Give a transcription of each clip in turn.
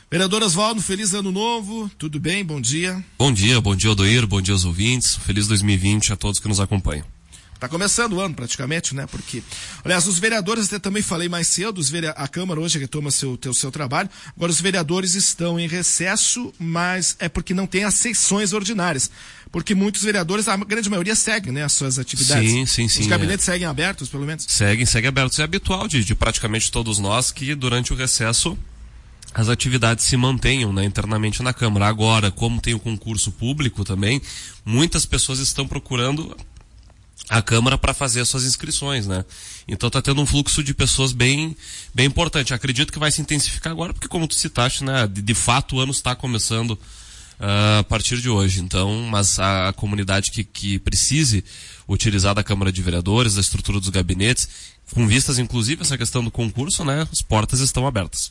Vereador Oswaldo, feliz ano novo, tudo bem? Bom dia. Bom dia, Odoir, bom dia aos ouvintes, feliz 2020 a todos que nos acompanham. Tá começando o ano praticamente, né? Porque, aliás, os vereadores, até também falei mais cedo, a Câmara hoje retoma seu trabalho, agora os vereadores estão em recesso, mas é porque não tem as sessões ordinárias. Porque muitos vereadores, a grande maioria seguem, né, as suas atividades. Sim. Os gabinetes seguem abertos, pelo menos? Seguem abertos. É habitual de praticamente todos nós que durante o recesso as atividades se mantenham, né, internamente na Câmara. Agora, como tem o concurso público também, muitas pessoas estão procurando a Câmara para fazer as suas inscrições, né? Então está tendo um fluxo de pessoas bem importante. Acredito que vai se intensificar agora, porque como tu citaste, né, de fato o ano está começando a partir de hoje. Então, mas a comunidade que precise utilizar da Câmara de Vereadores, da estrutura dos gabinetes, com vistas inclusive a essa questão do concurso, né, as portas estão abertas.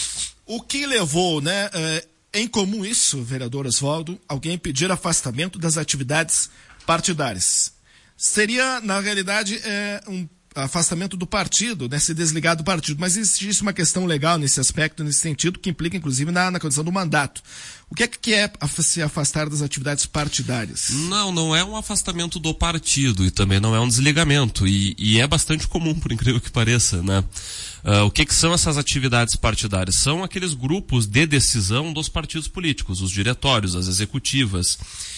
O que levou, né, em comum isso, vereador Oswaldo, alguém pedir afastamento das atividades partidárias? Seria, na realidade, um afastamento do partido, né, se desligar do partido, mas existe uma questão legal nesse aspecto, nesse sentido, que implica, inclusive, na condição do mandato. O que é se afastar das atividades partidárias? Não é um afastamento do partido e também não é um desligamento, e é bastante comum, por incrível que pareça, né? O que são essas atividades partidárias? São aqueles grupos de decisão dos partidos políticos, os diretórios, as executivas,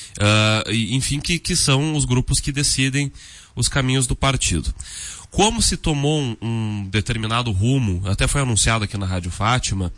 enfim, que são os grupos que decidem os caminhos do partido. Como se tomou um determinado rumo, até foi anunciado aqui na Rádio Fátima,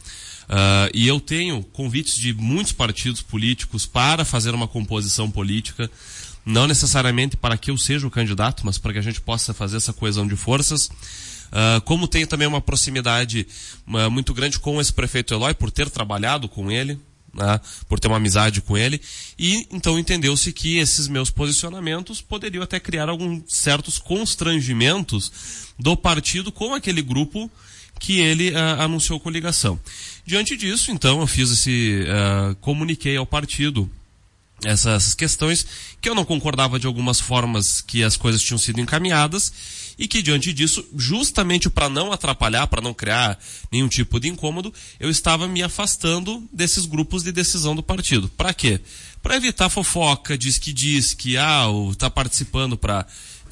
e eu tenho convites de muitos partidos políticos para fazer uma composição política, não necessariamente para que eu seja o candidato, mas para que a gente possa fazer essa coesão de forças. Como tenho também uma proximidade muito grande com esse prefeito Eloy, por ter trabalhado com ele, né, por ter uma amizade com ele, e então entendeu-se que esses meus posicionamentos poderiam até criar alguns certos constrangimentos do partido com aquele grupo que ele anunciou coligação. Diante disso, então, eu fiz comuniquei ao partido essas questões, que eu não concordava de algumas formas que as coisas tinham sido encaminhadas, e que diante disso, justamente para não atrapalhar, para não criar nenhum tipo de incômodo, eu estava me afastando desses grupos de decisão do partido. Para quê? Para evitar fofoca, diz que tá participando para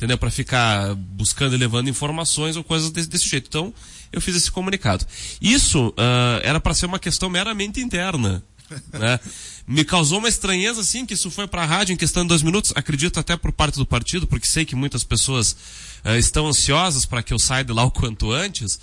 ficar buscando e levando informações ou coisas desse jeito. Então, eu fiz esse comunicado. Isso era para ser uma questão meramente interna, né? Me causou uma estranheza, assim, que isso foi para a rádio em questão de 2 minutos, acredito até por parte do partido, porque sei que muitas pessoas estão ansiosas para que eu saia de lá o quanto antes,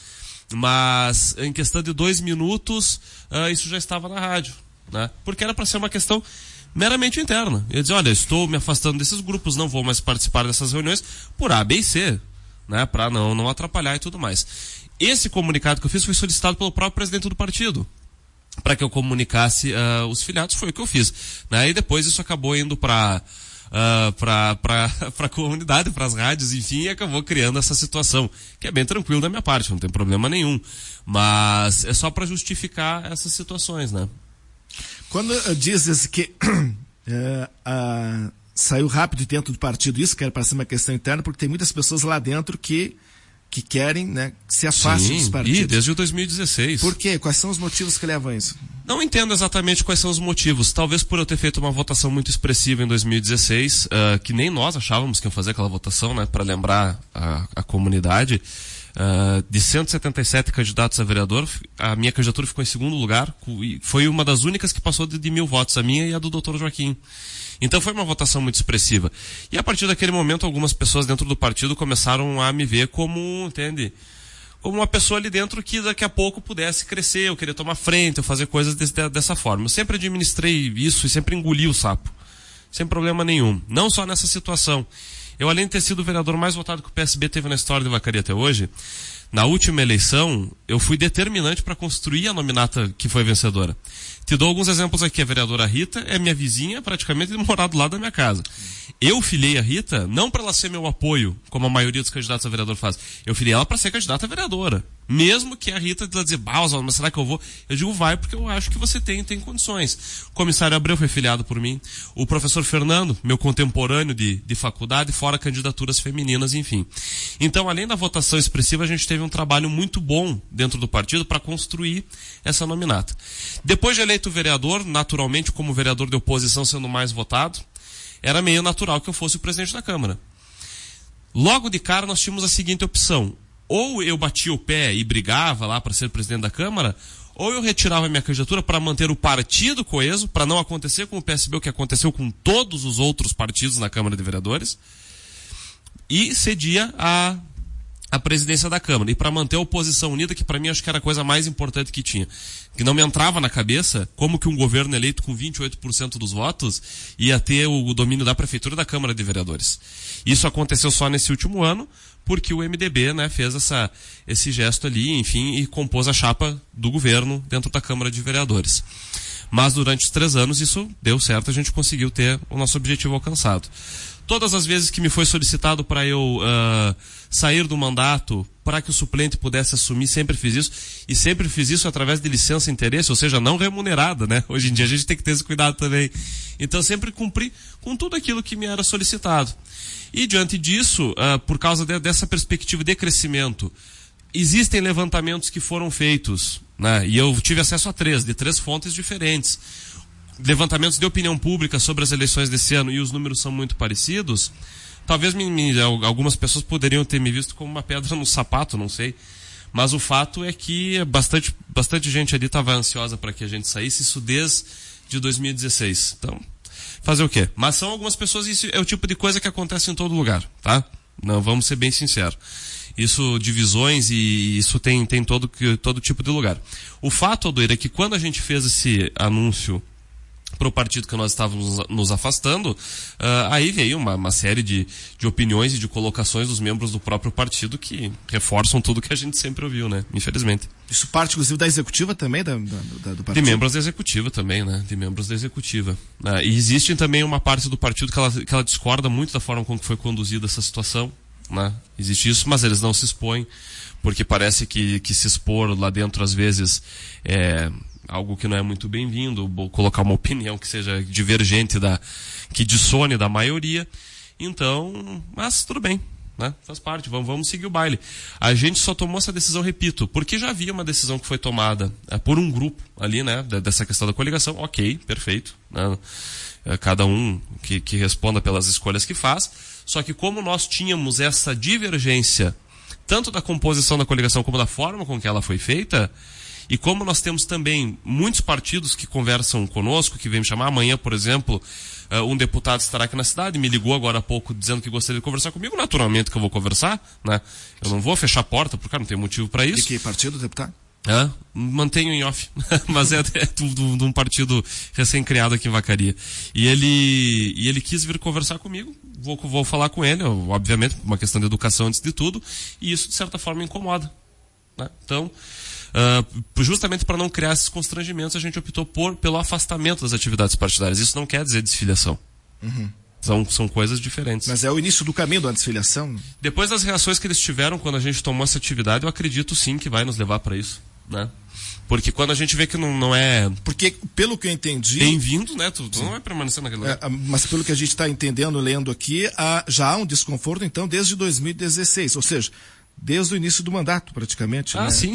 mas em questão de 2 minutos, isso já estava na rádio, né? Porque era para ser uma questão meramente interna. Eu dizia, olha, estou me afastando desses grupos, não vou mais participar dessas reuniões por A, B e C, né? Para não atrapalhar e tudo mais. Esse comunicado que eu fiz foi solicitado pelo próprio presidente do partido, para que eu comunicasse os filiados, foi o que eu fiz, né? E depois isso acabou indo para a comunidade, para as rádios, enfim, e acabou criando essa situação, que é bem tranquilo da minha parte, não tem problema nenhum, mas é só para justificar essas situações, né? Quando dizes que saiu rápido dentro do partido isso, que era para ser uma questão interna, porque tem muitas pessoas lá dentro que querem, né, que se afastem dos partidos. Desde o 2016. Por quê? Quais são os motivos que levam a isso? Não entendo exatamente quais são os motivos. Talvez por eu ter feito uma votação muito expressiva em 2016, que nem nós achávamos que iam fazer aquela votação, né, para lembrar a comunidade. De 177 candidatos a vereador, a minha candidatura ficou em segundo lugar. Foi uma das únicas que passou de 1.000 votos, a minha e a do Dr. Joaquim. Então foi uma votação muito expressiva. E a partir daquele momento, algumas pessoas dentro do partido começaram a me ver como uma pessoa ali dentro que daqui a pouco pudesse crescer, eu queria tomar frente, eu fazer coisas dessa forma. Eu sempre administrei isso e sempre engoli o sapo. Sem problema nenhum. Não só nessa situação. Eu, além de ter sido o vereador mais votado que o PSB teve na história de Vacaria até hoje, na última eleição, eu fui determinante para construir a nominata que foi vencedora. Te dou alguns exemplos aqui. A vereadora Rita é minha vizinha, praticamente morar do lado da minha casa. Eu filiei a Rita, não para ela ser meu apoio, como a maioria dos candidatos a vereador faz. Eu filiei ela para ser candidata a vereadora. Mesmo que a Rita dizer, Oswaldo, mas será que eu vou? Eu digo, vai, porque eu acho que você tem condições. O comissário Abreu foi filiado por mim. O professor Fernando, meu contemporâneo de faculdade, fora candidaturas femininas, enfim. Então, além da votação expressiva, a gente teve um trabalho muito bom dentro do partido para construir essa nominata. Depois de eleito vereador, naturalmente, como vereador de oposição sendo mais votado, era meio natural que eu fosse o presidente da Câmara. Logo de cara, nós tínhamos a seguinte opção. Ou eu batia o pé e brigava lá para ser presidente da Câmara, ou eu retirava a minha candidatura para manter o partido coeso, para não acontecer com o PSB o que aconteceu com todos os outros partidos na Câmara de Vereadores, e cedia a presidência da Câmara. E para manter a oposição unida, que para mim acho que era a coisa mais importante que tinha. Que não me entrava na cabeça como que um governo eleito com 28% dos votos ia ter o domínio da Prefeitura e da Câmara de Vereadores. Isso aconteceu só nesse último ano, porque o MDB, né, fez esse gesto ali, enfim, e compôs a chapa do governo dentro da Câmara de Vereadores. Mas durante os 3 anos isso deu certo, a gente conseguiu ter o nosso objetivo alcançado. Todas as vezes que me foi solicitado para eu sair do mandato, para que o suplente pudesse assumir, sempre fiz isso. E sempre fiz isso através de licença e interesse, ou seja, não remunerada, né? Hoje em dia a gente tem que ter esse cuidado também. Então sempre cumpri com tudo aquilo que me era solicitado. E diante disso, por causa dessa perspectiva de crescimento, existem levantamentos que foram feitos, né? E eu tive acesso a 3, de 3 fontes diferentes. Levantamentos de opinião pública sobre as eleições desse ano, e os números são muito parecidos. Talvez algumas pessoas poderiam ter me visto como uma pedra no sapato, não sei. Mas o fato é que bastante gente ali estava ansiosa para que a gente saísse, isso desde 2016. Então, fazer o quê? Mas são algumas pessoas, isso é o tipo de coisa que acontece em todo lugar, tá? Não, vamos ser bem sinceros. Isso, divisões, e isso tem todo tipo de lugar. O fato, Aldoir, é que quando a gente fez esse anúncio para o partido que nós estávamos nos afastando, aí veio uma série de opiniões e de colocações dos membros do próprio partido que reforçam tudo que a gente sempre ouviu, né? Infelizmente. Isso parte, inclusive, da executiva também, do partido? De membros da executiva também, né? De membros da executiva. E existe também uma parte do partido que ela discorda muito da forma como foi conduzida essa situação, né? Existe isso, mas eles não se expõem, porque parece que se expor lá dentro, às vezes, algo que não é muito bem-vindo, ou colocar uma opinião que seja divergente que dissone da maioria. Então, mas tudo bem, né? Faz parte, vamos seguir o baile. A gente só tomou essa decisão, repito, porque já havia uma decisão que foi tomada por um grupo ali, né, dessa questão da coligação. Ok, perfeito, né? Cada um que responda pelas escolhas que faz. Só que como nós tínhamos essa divergência, tanto da composição da coligação como da forma com que ela foi feita, e como nós temos também muitos partidos que conversam conosco, que vêm me chamar amanhã, por exemplo, um deputado estará aqui na cidade, me ligou agora há pouco dizendo que gostaria de conversar comigo, naturalmente que eu vou conversar, né? Eu não vou fechar a porta, porque não tem motivo para isso. E que partido, deputado? Mantenho em off, mas é de um partido recém-criado aqui em Vacaria. E ele quis vir conversar comigo, vou falar com ele, obviamente, uma questão de educação antes de tudo, e isso de certa forma me incomoda, né? Então, justamente para não criar esses constrangimentos, a gente optou pelo afastamento das atividades partidárias. Isso não quer dizer desfiliação. Uhum. São coisas diferentes. Mas é o início do caminho da desfiliação? Depois das reações que eles tiveram quando a gente tomou essa atividade, eu acredito sim que vai nos levar para isso, né? Porque quando a gente vê que não é... Porque, pelo que eu entendi... Bem-vindo, né? Tu não vai permanecer naquele lugar. Mas pelo que a gente está entendendo, lendo aqui, já há um desconforto, então, desde 2016. Ou seja, desde o início do mandato, praticamente. Né? Sim.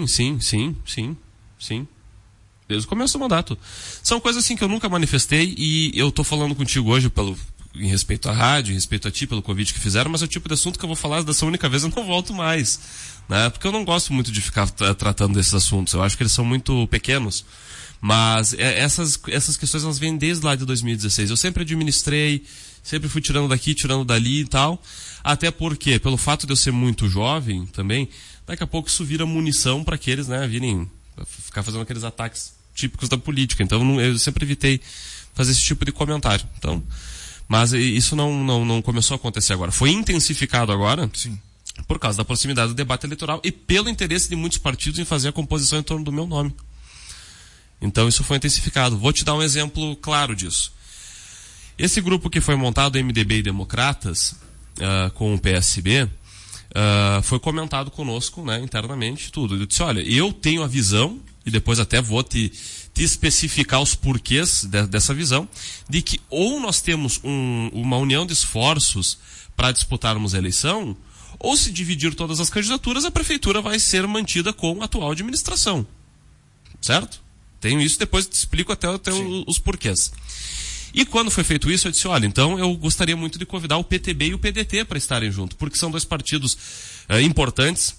Desde o começo do mandato. São coisas assim que eu nunca manifestei, e eu tô falando contigo hoje em respeito à rádio, em respeito a ti, pelo convite que fizeram, mas é o tipo de assunto que eu vou falar dessa única vez, eu não volto mais, né? Porque eu não gosto muito de ficar tratando desses assuntos, eu acho que eles são muito pequenos, mas essas questões elas vêm desde lá de 2016. Eu sempre administrei, sempre fui tirando daqui, tirando dali e tal, até porque, pelo fato de eu ser muito jovem também, daqui a pouco isso vira munição para aqueles, né, virem ficar fazendo aqueles ataques típicos da política. Então eu sempre evitei fazer esse tipo de comentário. Então, mas isso não começou a acontecer agora. Foi intensificado agora. Sim. Por causa da proximidade do debate eleitoral e pelo interesse de muitos partidos em fazer a composição em torno do meu nome. Então isso foi intensificado. Vou te dar um exemplo claro disso. Esse grupo que foi montado, MDB e Democratas, com o PSB, foi comentado conosco, né, internamente, tudo. Eu disse, olha, eu tenho a visão, e depois até vou te especificar os porquês dessa visão, de que ou nós temos uma união de esforços para disputarmos a eleição, ou se dividir todas as candidaturas, a prefeitura vai ser mantida com a atual administração. Certo? Tenho isso, depois te explico até os porquês. E quando foi feito isso, eu disse, olha, então eu gostaria muito de convidar o PTB e o PDT para estarem juntos, porque são dois partidos importantes,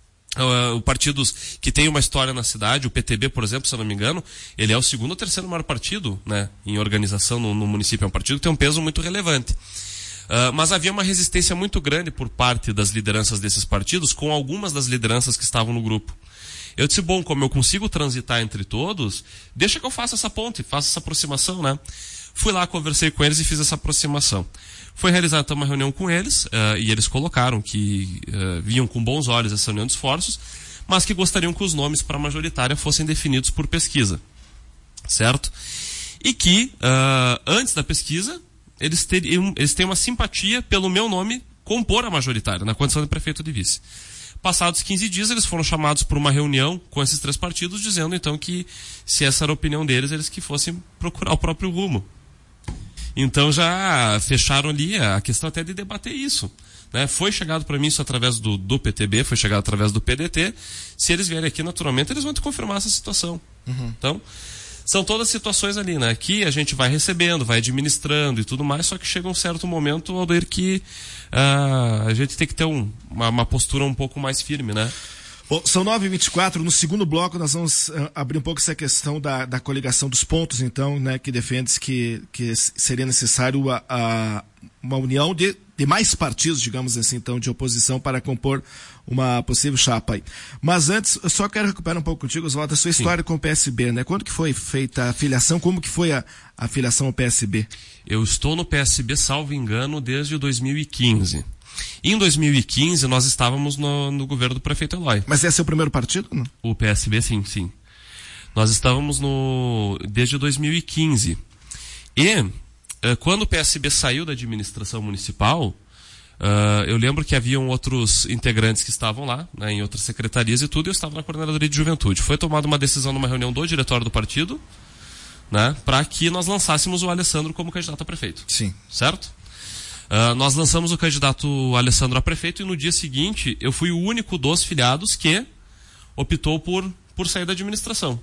partidos que têm uma história na cidade. O PTB, por exemplo, se eu não me engano, ele é o segundo ou terceiro maior partido, né, em organização no município. É um partido que tem um peso muito relevante. Mas havia uma resistência muito grande por parte das lideranças desses partidos com algumas das lideranças que estavam no grupo. Eu disse, bom, como eu consigo transitar entre todos, deixa que eu faça essa ponte, faça essa aproximação, né? Fui lá, conversei com eles e fiz essa aproximação. Foi realizada então uma reunião com eles, e eles colocaram que viam com bons olhos essa união de esforços, mas que gostariam que os nomes para a majoritária fossem definidos por pesquisa. Certo? E que, antes da pesquisa, eles têm uma simpatia pelo meu nome compor a majoritária, na condição de prefeito de vice. Passados 15 dias, eles foram chamados para uma reunião com esses três partidos, dizendo então que, se essa era a opinião deles, eles que fossem procurar o próprio rumo. Então já fecharam ali a questão até de debater isso. Né? Foi chegado para mim isso através do PTB, foi chegado através do PDT. Se eles vierem aqui, naturalmente, eles vão te confirmar essa situação. Então, são todas situações ali, né? Que a gente vai recebendo, vai administrando e tudo mais, só que chega um certo momento, Aldair, que a gente tem que ter uma postura um pouco mais firme, né? Bom, são 9h24, no segundo bloco nós vamos abrir um pouco essa questão da coligação dos pontos, então, né, que defende que seria necessário uma união de mais partidos, digamos assim, então, de oposição para compor uma possível chapa aí. Mas antes, eu só quero recuperar um pouco contigo, Oswaldo, a sua história com o PSB, né? Quando que foi feita a filiação? Como que foi a filiação ao PSB? Eu estou no PSB, salvo engano, desde 2015. Em 2015, nós estávamos no governo do prefeito Eloy. Mas esse é o primeiro partido, não? O PSB, sim. Nós estávamos desde 2015. E, quando o PSB saiu da administração municipal, eu lembro que haviam outros integrantes que estavam lá, né, em outras secretarias e tudo, e eu estava na coordenadoria de juventude. Foi tomada uma decisão numa reunião do diretório do partido, né, para que nós lançássemos o Alessandro como candidato a prefeito. Sim. Certo? Nós lançamos o candidato Alessandro a prefeito e no dia seguinte eu fui o único dos filiados que optou por sair da administração.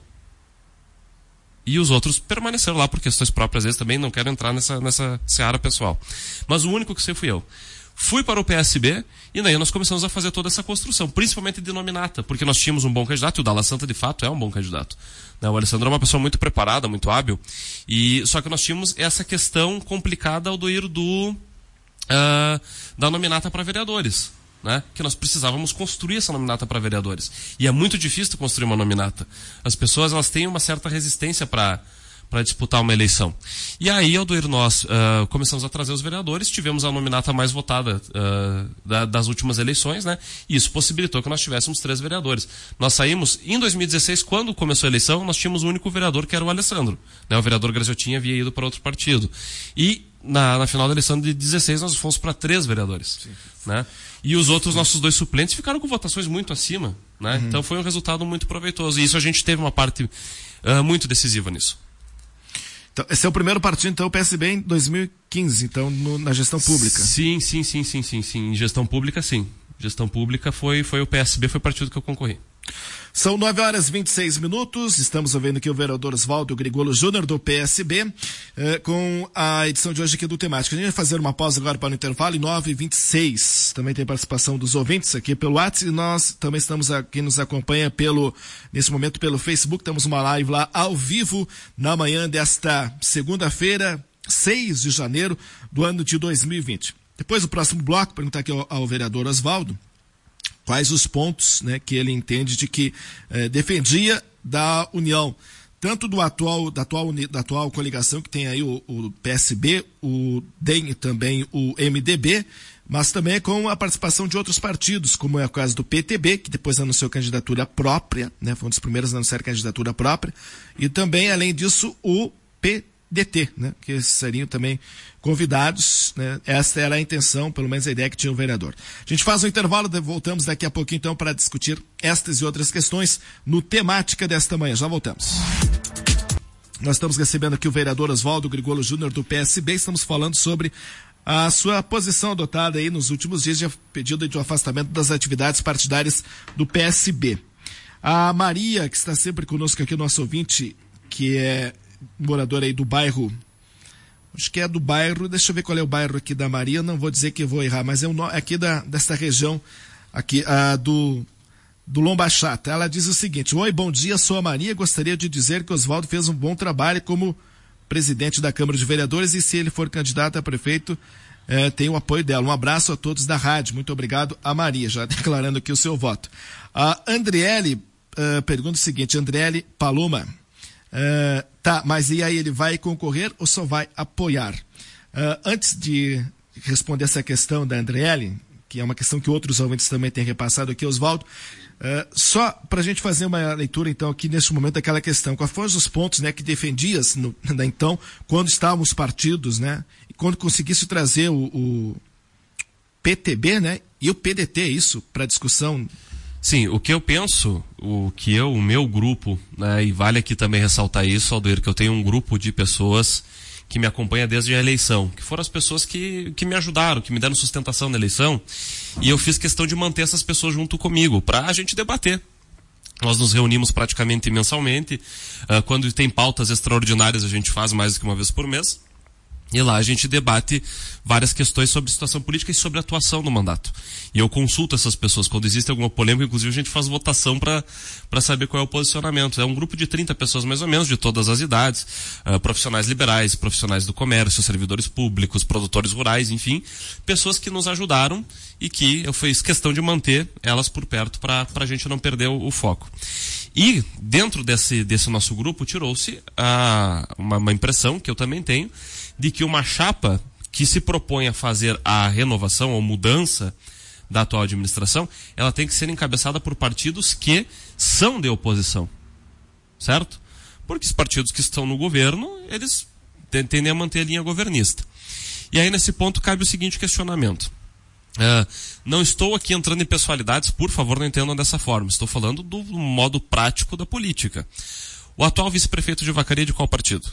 E os outros permaneceram lá por questões próprias, às vezes também não quero entrar nessa seara pessoal. Mas o único que sei fui eu. Fui para o PSB e daí nós começamos a fazer toda essa construção, principalmente de nominata, porque nós tínhamos um bom candidato, e o Dalla Santa de fato é um bom candidato. O Alessandro é uma pessoa muito preparada, muito hábil, só que nós tínhamos essa questão complicada, Aldair, da nominata para vereadores, né? Que nós precisávamos construir essa nominata para vereadores. E é muito difícil construir uma nominata. As pessoas, elas têm uma certa resistência para disputar uma eleição. E aí, Aldair, nós começamos a trazer os vereadores, tivemos a nominata mais votada das últimas eleições, né? E isso possibilitou que nós tivéssemos 3 vereadores. Nós saímos, em 2016, quando começou a eleição, nós tínhamos um único vereador, que era o Alessandro. Né? O vereador Graziotin havia ido para outro partido. E na final da eleição de 16 nós fomos para 3 vereadores. Né? E os outros nossos 2 suplentes ficaram com votações muito acima. Né? Então foi um resultado muito proveitoso. E isso a gente teve uma parte muito decisiva nisso. Então, esse é o primeiro partido, então, o PSB em 2015, então, na gestão pública. Sim. Em gestão pública, sim. Gestão pública foi o PSB, foi o partido que eu concorri. São 9h26, estamos ouvindo aqui o vereador Oswaldo Grigolo Júnior, do PSB, com a edição de hoje aqui do Temática. A gente vai fazer uma pausa agora para o intervalo, em 9h26. Também tem participação dos ouvintes aqui pelo WhatsApp, e nós também estamos aqui, nos acompanha nesse momento pelo Facebook, temos uma live lá ao vivo, na manhã desta segunda-feira, 6 de janeiro do ano de 2020. Depois do próximo bloco, perguntar aqui ao vereador Oswaldo, quais os pontos, né, que ele entende de que defendia da união, tanto da atual coligação que tem aí o PSB, o DEM e também o MDB, mas também com a participação de outros partidos, como é o caso do PTB, que depois anunciou candidatura própria, né, foi um dos primeiros a anunciar candidatura própria, e também, além disso, o PDT, né? Que seriam também convidados, né? Esta era a intenção, pelo menos a ideia que tinha o vereador. A gente faz um intervalo, voltamos daqui a pouquinho então para discutir estas e outras questões no Temática desta manhã. Já voltamos. Nós estamos recebendo aqui o vereador Oswaldo Grigolo Júnior do PSB, estamos falando sobre a sua posição adotada aí nos últimos dias de pedido de afastamento das atividades partidárias do PSB. A Maria, que está sempre conosco aqui, nosso ouvinte, que é moradora aí do bairro, acho que é do bairro, deixa eu ver qual é o bairro aqui da Maria, não vou dizer que eu vou errar, mas é aqui desta região aqui, do Lomba Chata. Ela diz o seguinte: oi, bom dia, sou a Maria, gostaria de dizer que Oswaldo fez um bom trabalho como presidente da Câmara de Vereadores e se ele for candidato a prefeito, tem o apoio dela. Um abraço a todos da rádio, muito obrigado a Maria, já declarando aqui o seu voto. A Andriele pergunta o seguinte, Andriele Paloma, tá, mas e aí, ele vai concorrer ou só vai apoiar? Antes de responder essa questão da Andriele, que é uma questão que outros ouvintes também têm repassado aqui, Oswaldo, só para a gente fazer uma leitura, então, aqui neste momento, daquela questão. Quais foram os pontos, né, que defendias, então, quando estavam os partidos, né, e quando conseguisse trazer o PTB, né, e o PDT, isso, para discussão? Sim, o que eu penso, o meu grupo, né, e vale aqui também ressaltar isso, Aldoir, que eu tenho um grupo de pessoas que me acompanha desde a eleição, que foram as pessoas que me ajudaram, que me deram sustentação na eleição, e eu fiz questão de manter essas pessoas junto comigo, para a gente debater. Nós nos reunimos praticamente mensalmente, quando tem pautas extraordinárias a gente faz mais do que uma vez por mês, e lá a gente debate várias questões sobre situação política e sobre atuação no mandato. E eu consulto essas pessoas. Quando existe alguma polêmica, inclusive a gente faz votação para saber qual é o posicionamento. É um grupo de 30 pessoas mais ou menos, de todas as idades, profissionais liberais, profissionais do comércio, servidores públicos, produtores rurais, enfim, pessoas que nos ajudaram e que eu fiz questão de manter elas por perto para a gente não perder o foco. E dentro desse nosso grupo tirou-se uma impressão que eu também tenho, de que uma chapa que se propõe a fazer a renovação ou mudança da atual administração, ela tem que ser encabeçada por partidos que são de oposição, certo? Porque os partidos que estão no governo, eles tendem a manter a linha governista. E aí nesse ponto cabe o seguinte questionamento. Não estou aqui entrando em pessoalidades, por favor, não entendam dessa forma. Estou falando do modo prático da política. O atual vice-prefeito de Vacaria é de qual partido?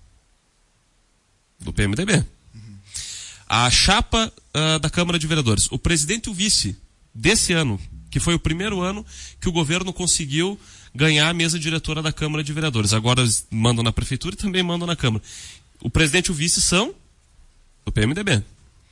Do PMDB. A chapa da Câmara de Vereadores, o presidente e o vice desse ano, que foi o primeiro ano que o governo conseguiu ganhar a mesa diretora da Câmara de Vereadores. Agora eles mandam na prefeitura e também mandam na Câmara. O presidente e o vice são do PMDB.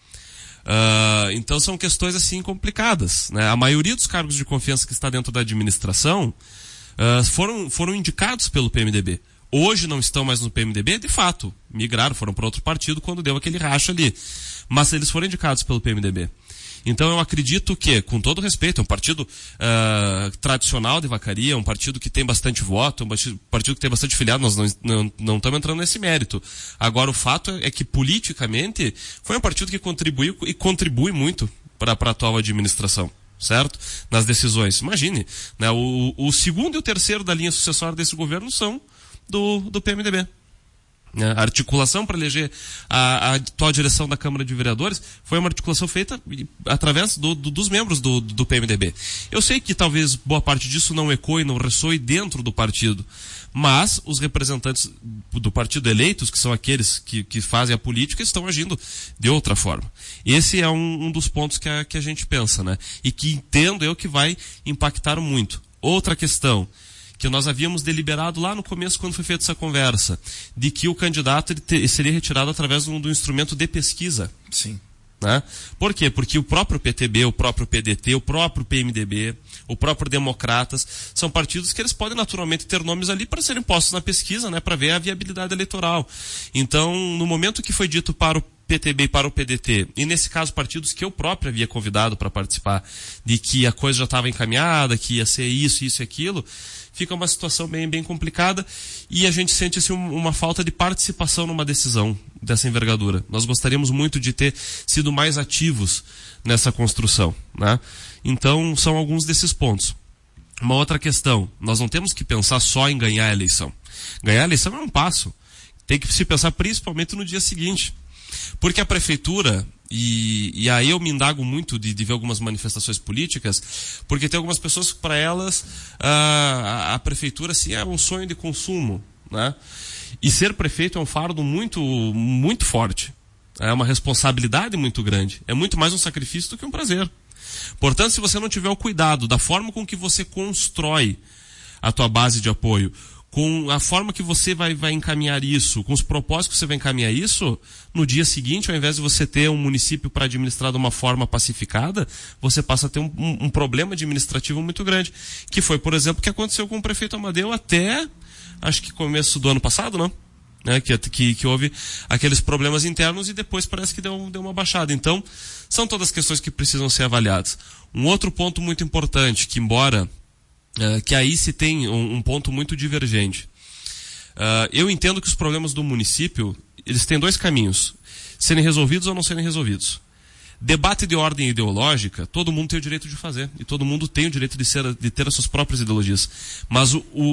Então são questões assim complicadas, né? A maioria dos cargos de confiança que está dentro da administração foram indicados pelo PMDB. Hoje não estão mais no PMDB, de fato, migraram, foram para outro partido quando deu aquele racha ali. Mas eles foram indicados pelo PMDB. Então eu acredito que, com todo respeito, é um partido tradicional de Vacaria, um partido que tem bastante voto, um partido que tem bastante filiado, nós não estamos entrando nesse mérito. Agora o fato é que politicamente foi um partido que contribuiu e contribui muito para a atual administração. Certo? Nas decisões. Imagine, né? O segundo e o terceiro da linha sucessória desse governo são do PMDB. A articulação para eleger a atual direção da Câmara de Vereadores foi uma articulação feita através dos membros do PMDB. Eu sei que talvez boa parte disso não ecoe, não ressoe dentro do partido, mas os representantes do partido eleitos, que são aqueles que fazem a política, estão agindo de outra forma. Esse é um dos pontos que a gente pensa, né? E que entendo eu que vai impactar muito. Outra questão que nós havíamos deliberado lá no começo, quando foi feita essa conversa, de que o candidato seria retirado através do instrumento de pesquisa. Sim. Né? Por quê? Porque o próprio PTB, o próprio PDT, o próprio PMDB, o próprio Democratas, são partidos que eles podem naturalmente ter nomes ali para serem postos na pesquisa, né, para ver a viabilidade eleitoral. Então, no momento que foi dito para o PTB e para o PDT, e nesse caso partidos que eu próprio havia convidado para participar, de que a coisa já estava encaminhada, que ia ser isso e aquilo, fica uma situação bem complicada e a gente sente assim, uma falta de participação numa decisão dessa envergadura. Nós gostaríamos muito de ter sido mais ativos nessa construção, né? Então, são alguns desses pontos. Uma outra questão, nós não temos que pensar só em ganhar a eleição. Ganhar a eleição é um passo. Tem que se pensar principalmente no dia seguinte. Porque a prefeitura, e aí eu me indago muito de ver algumas manifestações políticas, porque tem algumas pessoas que para elas a prefeitura assim, é um sonho de consumo, né? E ser prefeito é um fardo muito, muito forte. É uma responsabilidade muito grande. É muito mais um sacrifício do que um prazer. Portanto, se você não tiver o cuidado da forma com que você constrói a tua base de apoio, com a forma que você vai encaminhar isso, com os propósitos que você vai encaminhar isso, no dia seguinte, ao invés de você ter um município para administrar de uma forma pacificada, você passa a ter um problema administrativo muito grande. Que foi, por exemplo, o que aconteceu com o prefeito Amadeu até, acho que começo do ano passado, não? Né? Que houve aqueles problemas internos e depois parece que deu uma baixada. Então, são todas questões que precisam ser avaliadas. Um outro ponto muito importante, que embora... que aí se tem um ponto muito divergente. Eu entendo que os problemas do município, eles têm dois caminhos: serem resolvidos ou não serem resolvidos. Debate de ordem ideológica, todo mundo tem o direito de fazer, e todo mundo tem o direito de ter as suas próprias ideologias. Mas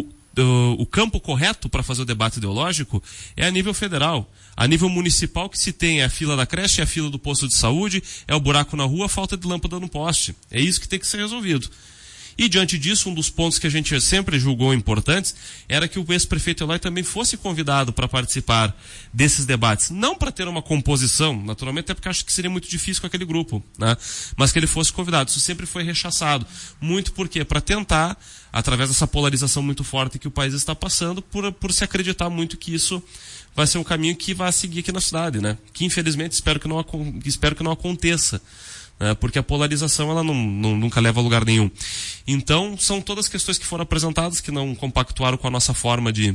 o campo correto para fazer o debate ideológico é a nível federal. A nível municipal, que se tem é a fila da creche, é a fila do posto de saúde, é o buraco na rua, a falta de lâmpada no poste. É isso que tem que ser resolvido. E diante disso, um dos pontos que a gente sempre julgou importantes era que o ex-prefeito Eloy também fosse convidado para participar desses debates. Não para ter uma composição, naturalmente, até porque acho que seria muito difícil com aquele grupo, né? Mas que ele fosse convidado. Isso sempre foi rechaçado. Muito porque para tentar, através dessa polarização muito forte que o país está passando, por se acreditar muito que isso vai ser um caminho que vai seguir aqui na cidade, né? Que infelizmente espero que não aconteça. Porque a polarização ela nunca leva a lugar nenhum. Então, são todas questões que foram apresentadas que não compactuaram com a nossa forma de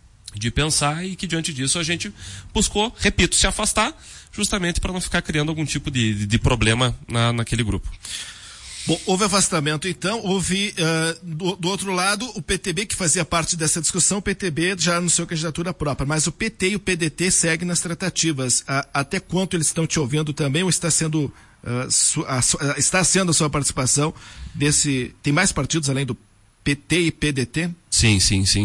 pensar e que, diante disso, a gente buscou, repito, se afastar, justamente para não ficar criando algum tipo de problema naquele grupo. Bom, houve afastamento então, houve do outro lado o PTB, que fazia parte dessa discussão. O PTB já anunciou candidatura própria, mas o PT e o PDT seguem nas tratativas. Até quanto eles estão te ouvindo também, ou está sendo a sua participação desse... Tem mais partidos além do PT e PDT? Sim.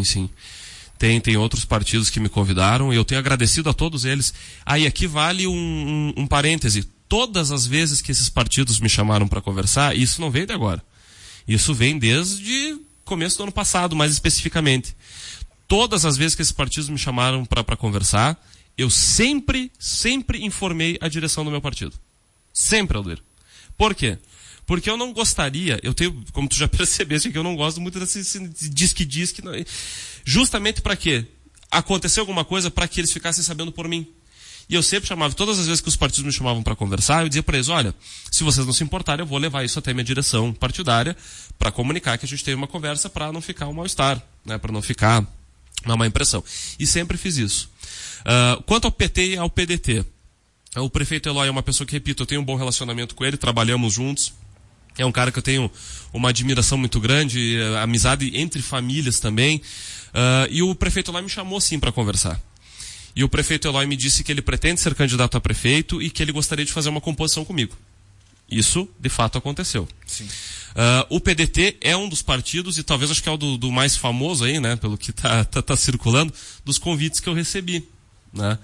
Tem outros partidos que me convidaram e eu tenho agradecido a todos eles. E aqui vale um parêntese. Todas as vezes que esses partidos me chamaram para conversar, isso não veio de agora. Isso vem desde começo do ano passado, mais especificamente. Todas as vezes que esses partidos me chamaram para conversar, eu sempre informei a direção do meu partido. Sempre, Aldir. Por quê? Porque eu não gostaria, como tu já percebeste, que eu não gosto muito desse diz que não, justamente para quê? Acontecer alguma coisa para que eles ficassem sabendo por mim. E eu sempre chamava, todas as vezes que os partidos me chamavam para conversar, eu dizia para eles, olha, se vocês não se importarem, eu vou levar isso até minha direção partidária para comunicar que a gente teve uma conversa para não ficar um mal-estar, né? Para não ficar uma má impressão. E sempre fiz isso. Quanto ao PT e ao PDT, o prefeito Eloy é uma pessoa que, repito, eu tenho um bom relacionamento com ele, trabalhamos juntos. É um cara que eu tenho uma admiração muito grande, amizade entre famílias também. E o prefeito Eloy me chamou sim para conversar. E o prefeito Eloy me disse que ele pretende ser candidato a prefeito e que ele gostaria de fazer uma composição comigo. Isso, de fato, aconteceu. Sim. O PDT é um dos partidos, e talvez acho que é o do mais famoso aí, né, pelo que tá circulando, dos convites que eu recebi, né?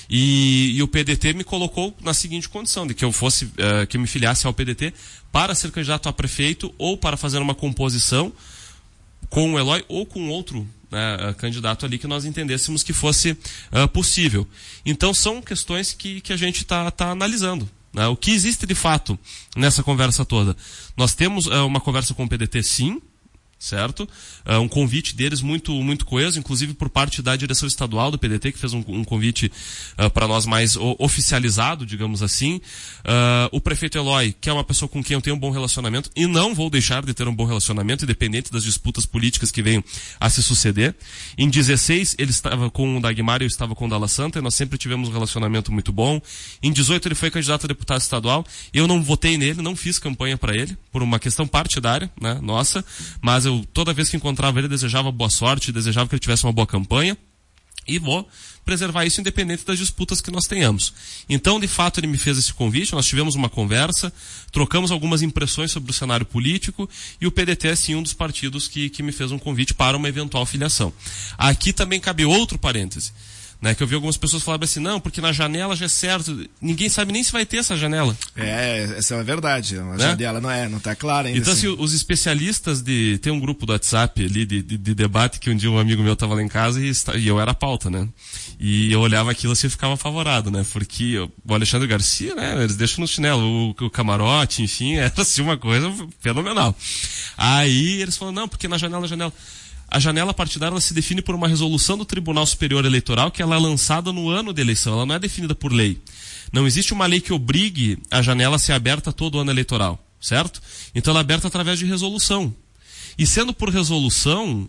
E o PDT me colocou na seguinte condição, de que eu fosse, que eu me filiasse ao PDT para ser candidato a prefeito ou para fazer uma composição com o Eloy ou com outro, né, candidato ali que nós entendêssemos que fosse possível. Então são questões que a gente tá analisando. Né? O que existe de fato nessa conversa toda? Nós temos uma conversa com o PDT, sim, certo? Um convite deles muito coeso, inclusive por parte da direção estadual do PDT, que fez um convite para nós mais oficializado, digamos assim. O prefeito Eloy, que é uma pessoa com quem eu tenho um bom relacionamento, e não vou deixar de ter um bom relacionamento, independente das disputas políticas que venham a se suceder. Em 16, ele estava com o Dagmar e eu estava com o Dalla Santa, e nós sempre tivemos um relacionamento muito bom. Em 18, ele foi candidato a deputado estadual. Eu não votei nele, não fiz campanha para ele, por uma questão partidária, né, nossa, mas eu, toda vez que encontrava ele, desejava boa sorte, desejava que ele tivesse uma boa campanha, e vou preservar isso independente das disputas que nós tenhamos. Então, de fato, ele me fez esse convite, nós tivemos uma conversa, trocamos algumas impressões sobre o cenário político, e o PDT é sim um dos partidos que me fez um convite para uma eventual filiação. Aqui também cabe outro parêntese. Né, que eu vi algumas pessoas falarem assim, não, porque na janela já é certo. Ninguém sabe nem se vai ter essa janela. Essa é a verdade. A janela não está clara ainda. Então, assim, os especialistas tem um grupo do WhatsApp ali de debate que um dia um amigo meu estava lá em casa e eu era a pauta, né? E eu olhava aquilo assim e ficava apavorado, né? Porque o Alexandre Garcia, né? Eles deixam no chinelo, o camarote, enfim, era assim uma coisa fenomenal. Aí eles falam, não, porque na janela. A janela partidária ela se define por uma resolução do Tribunal Superior Eleitoral que ela é lançada no ano de eleição, ela não é definida por lei. Não existe uma lei que obrigue a janela a ser aberta todo ano eleitoral, certo? Então ela é aberta através de resolução. E sendo por resolução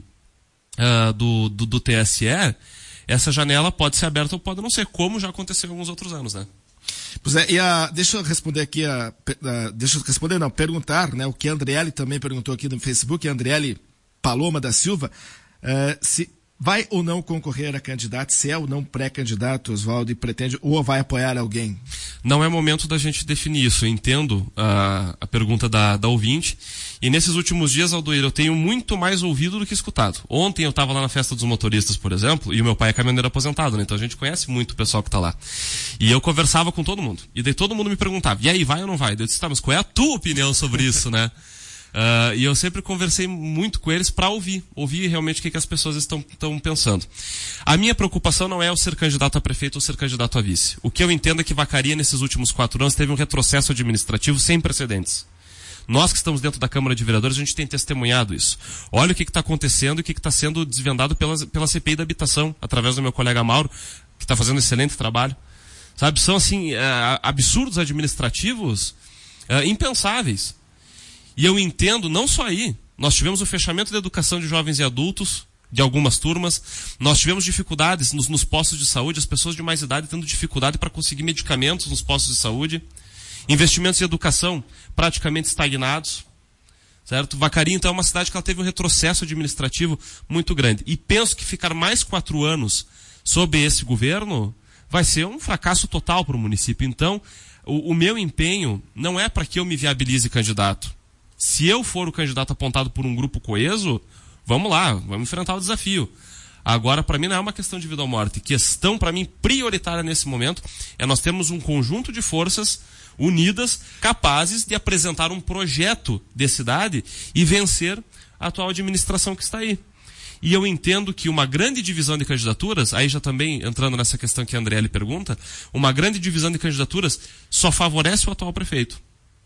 do TSE, essa janela pode ser aberta ou pode não ser, como já aconteceu em alguns outros anos, né? Pois é, deixa eu responder aqui, perguntar, né, o que a Andriele também perguntou aqui no Facebook, a Andriele Paloma da Silva, se vai ou não concorrer a candidato, se é ou não pré-candidato, Oswaldo, e pretende ou vai apoiar alguém? Não é momento da gente definir isso. Eu entendo a pergunta da ouvinte. E nesses últimos dias, Aldoir, eu tenho muito mais ouvido do que escutado. Ontem eu estava lá na festa dos motoristas, por exemplo, e o meu pai é caminhoneiro aposentado, né? Então a gente conhece muito o pessoal que está lá. E eu conversava com todo mundo. E daí todo mundo me perguntava, e aí, vai ou não vai? Eu disse, tá, mas qual é a tua opinião sobre isso, né? E eu sempre conversei muito com eles para ouvir realmente o que as pessoas estão pensando. A minha preocupação não é o ser candidato a prefeito ou ser candidato a vice. O que eu entendo é que Vacaria, nesses últimos 4 anos, teve um retrocesso administrativo sem precedentes. Nós que estamos dentro da Câmara de Vereadores, a gente tem testemunhado isso. Olha o que está acontecendo e o que está sendo desvendado pela CPI da habitação, através do meu colega Mauro, que está fazendo um excelente trabalho. Sabe, são assim, absurdos administrativos impensáveis. E eu entendo, não só aí, nós tivemos o fechamento da educação de jovens e adultos, de algumas turmas, nós tivemos dificuldades nos postos de saúde, as pessoas de mais idade tendo dificuldade para conseguir medicamentos nos postos de saúde, investimentos em educação praticamente estagnados, certo? Vacaria, então, é uma cidade que ela teve um retrocesso administrativo muito grande. E penso que ficar mais 4 anos sob esse governo vai ser um fracasso total para o município. Então, o meu empenho não é para que eu me viabilize candidato. Se eu for o candidato apontado por um grupo coeso, vamos lá, vamos enfrentar o desafio. Agora, para mim, não é uma questão de vida ou morte. Questão, para mim, prioritária nesse momento é nós termos um conjunto de forças unidas, capazes de apresentar um projeto de cidade e vencer a atual administração que está aí. E eu entendo que uma grande divisão de candidaturas, aí já também entrando nessa questão que a Andriele pergunta, uma grande divisão de candidaturas só favorece o atual prefeito.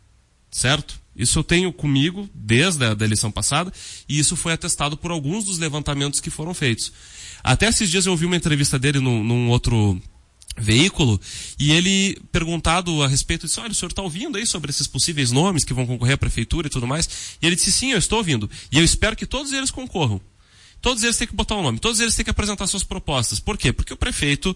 Certo? Isso eu tenho comigo desde a eleição passada e isso foi atestado por alguns dos levantamentos que foram feitos. Até esses dias eu ouvi uma entrevista dele num outro veículo e ele perguntado a respeito disse, olha, o senhor está ouvindo aí sobre esses possíveis nomes que vão concorrer à prefeitura e tudo mais? E ele disse, sim, eu estou ouvindo. E eu espero que todos eles concorram. Todos eles têm que botar um nome, todos eles têm que apresentar suas propostas. Por quê? Porque o prefeito,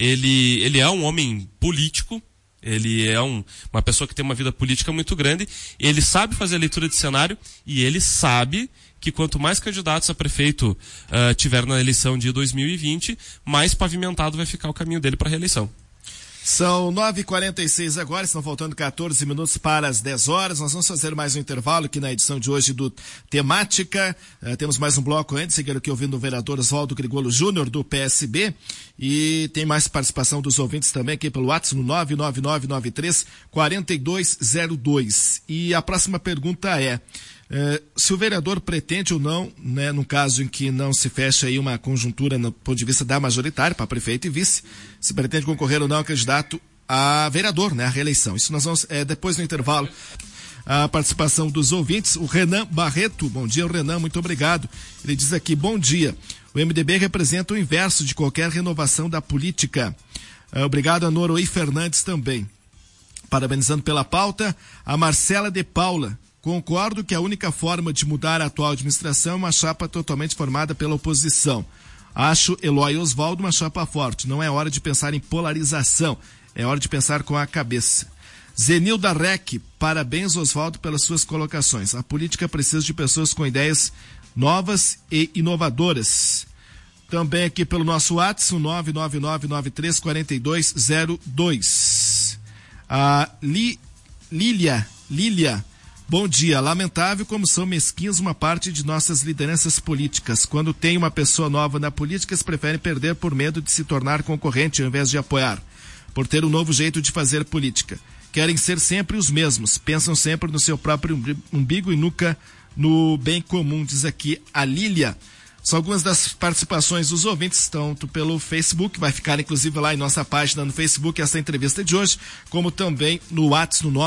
ele é um homem político, ele é uma pessoa que tem uma vida política muito grande, ele sabe fazer a leitura de cenário e ele sabe que quanto mais candidatos a prefeito tiver na eleição de 2020, mais pavimentado vai ficar o caminho dele para a reeleição. São 9h46 agora, estão faltando 14 minutos para as 10 horas. Nós vamos fazer mais um intervalo aqui na edição de hoje do Temática. Temos mais um bloco antes, seguindo aqui ouvindo o vereador Oswaldo Grigolo Júnior, do PSB. E tem mais participação dos ouvintes também aqui pelo WhatsApp no 99993-4202. E a próxima pergunta é... se o vereador pretende ou não, né, no caso em que não se fecha aí uma conjuntura no ponto de vista da majoritária para prefeito e vice, se pretende concorrer ou não a candidato a vereador, né, a reeleição. Isso nós vamos, depois no intervalo, a participação dos ouvintes. O Renan Barreto, bom dia, Renan, muito obrigado. Ele diz aqui, bom dia, o MDB representa o inverso de qualquer renovação da política. Obrigado a Noroí Fernandes também. Parabenizando pela pauta, a Marcela de Paula. Concordo que a única forma de mudar a atual administração é uma chapa totalmente formada pela oposição. Acho Eloy Oswaldo uma chapa forte. Não é hora de pensar em polarização, é hora de pensar com a cabeça. Zenilda Rec, parabéns Oswaldo pelas suas colocações. A política precisa de pessoas com ideias novas e inovadoras. Também aqui pelo nosso WhatsApp, 999934202. A Lília Bom dia. Lamentável como são mesquinhas uma parte de nossas lideranças políticas. Quando tem uma pessoa nova na política, eles preferem perder por medo de se tornar concorrente ao invés de apoiar, por ter um novo jeito de fazer política. Querem ser sempre os mesmos, pensam sempre no seu próprio umbigo e nunca no bem comum, diz aqui a Lília. São algumas das participações dos ouvintes, tanto pelo Facebook, vai ficar inclusive lá em nossa página no Facebook essa entrevista de hoje, como também no WhatsApp no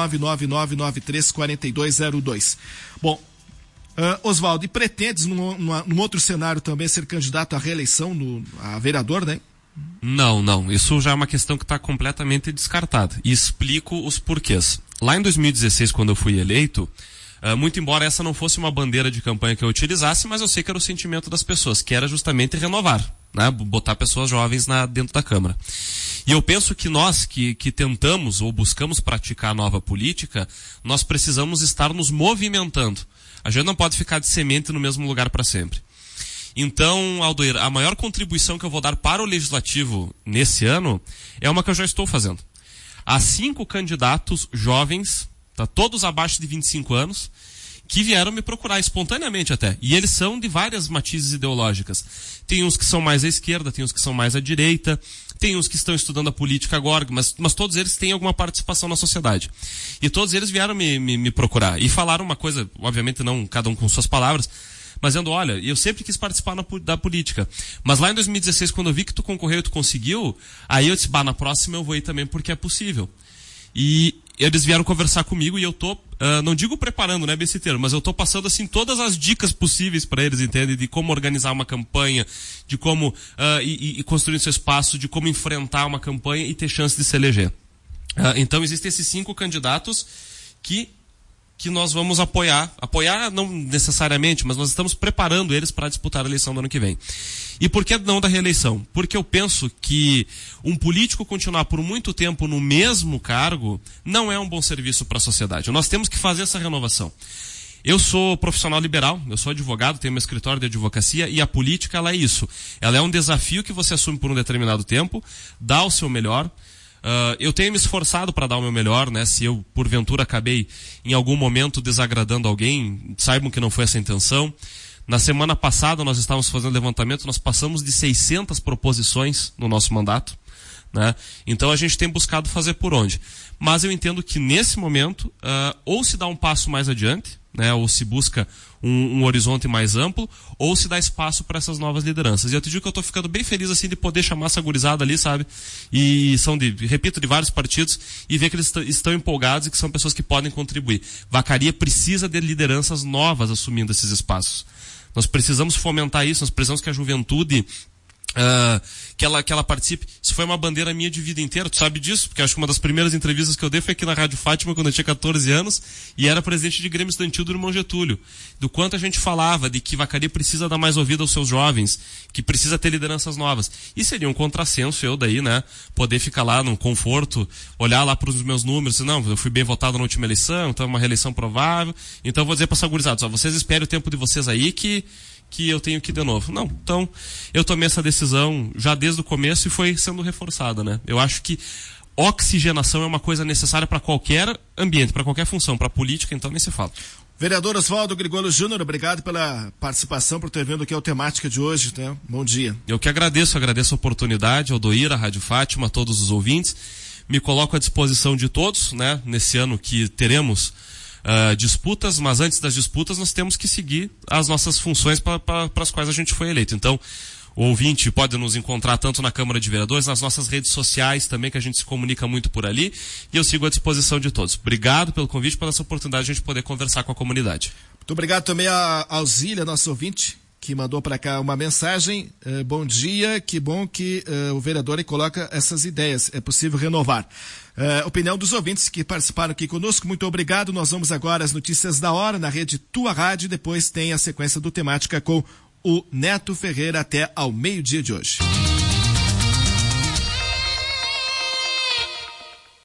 999934202. Bom, Oswaldo, e pretendes num outro cenário também ser candidato à reeleição a vereador, né? Não. Isso já é uma questão que está completamente descartada. E explico os porquês. Lá em 2016, quando eu fui eleito, muito embora essa não fosse uma bandeira de campanha que eu utilizasse, mas eu sei que era o sentimento das pessoas, que era justamente renovar, né? Botar pessoas jovens dentro da Câmara. E eu penso que nós que tentamos ou buscamos praticar a nova política, nós precisamos estar nos movimentando. A gente não pode ficar de semente no mesmo lugar para sempre. Então, Aldoir, a maior contribuição que eu vou dar para o Legislativo nesse ano é uma que eu já estou fazendo. Há 5 candidatos jovens, tá, todos abaixo de 25 anos, que vieram me procurar espontaneamente até. E eles são de várias matizes ideológicas. Tem uns que são mais à esquerda, tem uns que são mais à direita, tem uns que estão estudando a política agora, mas todos eles têm alguma participação na sociedade. E todos eles vieram me procurar. E falaram uma coisa, obviamente não cada um com suas palavras, mas dizendo, olha, eu sempre quis participar da política. Mas lá em 2016, quando eu vi que tu concorreu e tu conseguiu, aí eu disse, na próxima eu vou ir também porque é possível. E eles vieram conversar comigo e eu tô, não digo preparando, né, esse termo, mas eu tô passando, assim, todas as dicas possíveis para eles, entende? De como organizar uma campanha, de como e construir seu espaço, de como enfrentar uma campanha e ter chance de se eleger. Então, existem esses 5 candidatos que nós vamos apoiar não necessariamente, mas nós estamos preparando eles para disputar a eleição do ano que vem. E por que não da reeleição? Porque eu penso que um político continuar por muito tempo no mesmo cargo não é um bom serviço para a sociedade. Nós temos que fazer essa renovação. Eu sou profissional liberal, eu sou advogado, tenho meu escritório de advocacia e a política, ela é isso. Ela é um desafio que você assume por um determinado tempo, dá o seu melhor. Eu tenho me esforçado para dar o meu melhor, né? Se eu, porventura, acabei em algum momento desagradando alguém, saibam que não foi essa a intenção. Na semana passada, nós estávamos fazendo levantamento, nós passamos de 600 proposições no nosso mandato, né? Então a gente tem buscado fazer por onde. Mas eu entendo que nesse momento, ou se dá um passo mais adiante, né? Ou se busca um horizonte mais amplo, ou se dá espaço para essas novas lideranças. E eu te digo que eu estou ficando bem feliz assim de poder chamar essa gurizada ali, sabe? E são de vários partidos, e ver que eles estão empolgados e que são pessoas que podem contribuir. Vacaria precisa de lideranças novas assumindo esses espaços. Nós precisamos fomentar isso, nós precisamos que a juventude que ela participe. Isso foi uma bandeira minha de vida inteira, tu sabe disso, porque acho que uma das primeiras entrevistas que eu dei foi aqui na Rádio Fátima, quando eu tinha 14 anos, e era presidente de Grêmio Estudantil do Irmão Getúlio. Do quanto a gente falava de que Vacaria precisa dar mais ouvido aos seus jovens, que precisa ter lideranças novas. E seria um contrassenso eu daí, né, poder ficar lá no conforto, olhar lá para os meus números, e, não, eu fui bem votado na última eleição, então é uma reeleição provável, então eu vou dizer para essa gurizada, vocês esperem o tempo de vocês aí que eu tenho que ir de novo. Não, então eu tomei essa decisão já desde o começo e foi sendo reforçada, né? Eu acho que oxigenação é uma coisa necessária para qualquer ambiente, para qualquer função, para política, então nem se fala. Vereador Oswaldo Grigolo Júnior, obrigado pela participação, por ter vindo aqui ao temática de hoje, né? Bom dia. Eu que agradeço a oportunidade, ao Aldoir, à Rádio Fátima, a todos os ouvintes. Me coloco à disposição de todos, né? Nesse ano que teremos disputas, mas antes das disputas nós temos que seguir as nossas funções para as quais a gente foi eleito. Então, o ouvinte pode nos encontrar tanto na Câmara de Vereadores, nas nossas redes sociais também, que a gente se comunica muito por ali, e eu sigo à disposição de todos. Obrigado pelo convite, pela essa oportunidade de a gente poder conversar com a comunidade. Muito obrigado também a Alzília, nosso ouvinte, que mandou para cá uma mensagem. Bom dia, que bom que o vereador coloca essas ideias, é possível renovar. Opinião dos ouvintes que participaram aqui conosco, muito obrigado. Nós vamos agora às notícias da hora na rede Tua Rádio, depois tem a sequência do Temática com o Neto Ferreira até ao meio-dia de hoje.